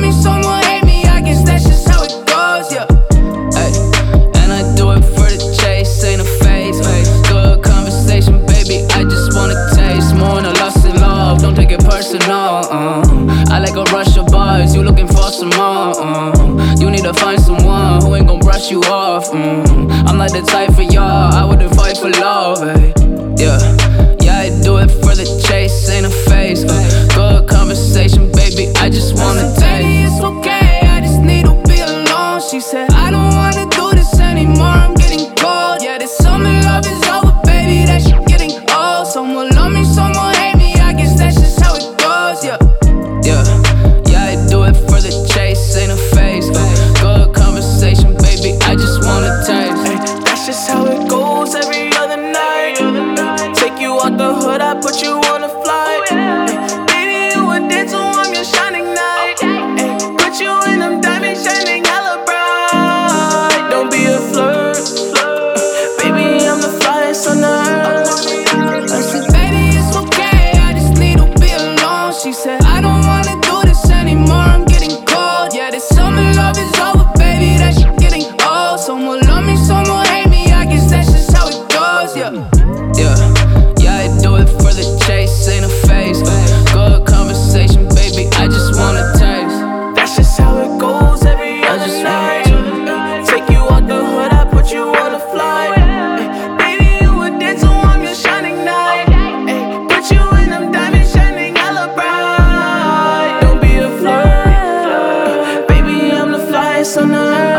me, some will hate me. I guess that's just how it goes, yeah. Ay, and I do it for the chase, ain't a phase. Good conversation, baby, I just wanna taste more than a lost in love. Don't take it personal. I like a rush of bars, you looking for some more. You need to find someone who ain't gon' brush you off. I'm not the type for y'all, I wouldn't fight for love. Ay. Yeah, I do it for the chase, ain't a phase. Good conversation, baby, I just wanna taste. Baby, it's okay, I just need to be alone. She said, I don't wanna do this anymore, I'm getting cold. Yeah, this summer love is over, baby, that shit getting old. Some will love me, some will hate me, I guess that's just how it goes, yeah. Yeah, I do it for the chase, ain't a phase. Good conversation, baby, I just wanna taste. Ay, that's just how it goes every other night. Take you out the hood, I put you on a flight. Ay, baby, you a dancer on your shining night. Ay, put you in them diamonds shining hella bright. Don't be a flirt, baby, I'm the flyest on the earth. I said, baby, it's okay, I just need to be alone. She said, I don't wanna do this anymore, I'm getting cold. Yeah, this summer love is over, baby, that shit getting old. Some will love me, some will hate me, I guess that's just how it goes, yeah. Yeah, I do it for the chase, ain't a phase. Good conversation, baby, I just wanna taste. That's just how it goes every other night. Take you out the hood, I put you on a flight. Ay, baby, you a dancer on your shining night. Ay, put you in them diamonds shining hella bright. Don't be a flirt, baby, I'm the flyest on the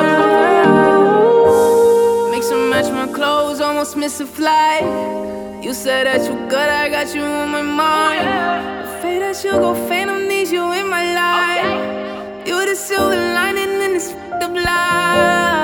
earth. Mix and match my clothes, almost miss a flight. You said that you good, I got you on my mind. Afraid that you go phantom, need you in my life. You the silver lining in this f***ed up life.